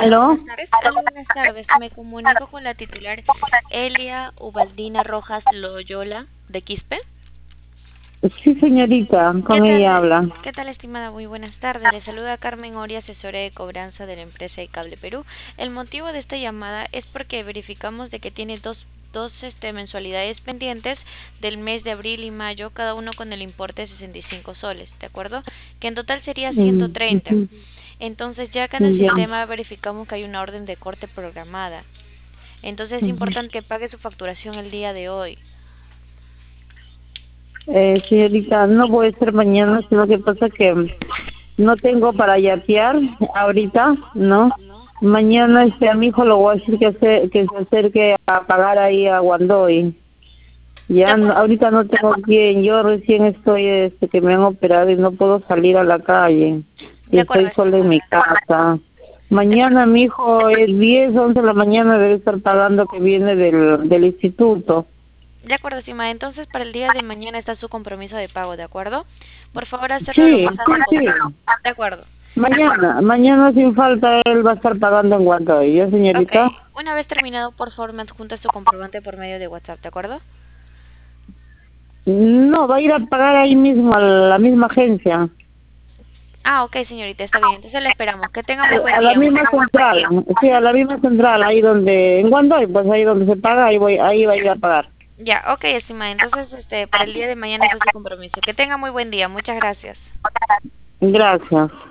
¿Aló? Aló, buenas tardes. Me comunico con la titular Elia Ubaldina Rojas Loyola de Quispe. Sí, señorita, ¿Qué con ella tal? habla. ¿Qué tal, estimada? Muy buenas tardes. Le saluda Carmen Oria, asesora de cobranza de la empresa de Cable Perú. El motivo de esta llamada es porque verificamos de que tiene dos mensualidades pendientes del mes de abril y mayo, cada uno con el importe de 65 soles, ¿de acuerdo? Que en total sería Mm, 130. ujú, Entonces, ya acá en el ya. sistema verificamos que hay una orden de corte programada. Entonces, es Ujú. importante que pague su facturación el día de hoy. Señorita, no puede ser mañana, sino que pasa que no tengo para yapear ahorita, ¿no? Mañana a mi hijo lo voy a decir que se acerque a pagar ahí a Guandoy. ¿De Ya, acuerdo? ahorita no tengo quien, yo recién estoy, que me han operado y no puedo salir a la calle. Y De acuerdo, estoy sola en mi estimada. casa. De acuerdo. Mañana mi hijo es 10, 11 de la mañana debe estar pagando que viene del instituto. De acuerdo, estimada. Entonces, para el día de mañana está su compromiso de pago, ¿de acuerdo? Por favor, hacerlo lo Sí, más sí, antes sí. posible. De acuerdo. Mañana sin falta él va a estar pagando en Guandoy, ¿ya Ok. señorita? Una vez terminado, por favor, me adjunta su comprobante por medio de WhatsApp, ¿de acuerdo? No, va a ir a pagar ahí mismo a la misma agencia. Ah, ok, señorita, está bien. Entonces le esperamos. Que tenga muy buen A la día. misma central, sí, a la misma central, ahí donde, en Guandoy, pues ahí donde se paga, ahí va a ir a pagar. Ya, ok, estimada. Entonces, para el día de mañana está su compromiso. Que tenga muy buen día. Muchas gracias. Gracias.